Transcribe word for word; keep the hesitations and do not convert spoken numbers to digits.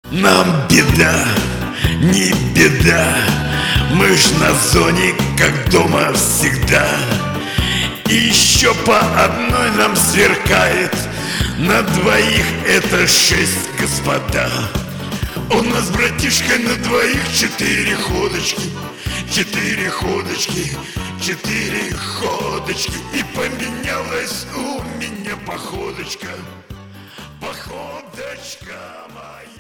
Нам беда, не беда, мы ж на зоне, как дома всегда. И еще по одной нам сверкает, на двоих это шесть, господа. У нас, братишка, на двоих четыре ходочки, четыре ходочки, четыре ходочки. И поменялась у меня походочка, походочка моя.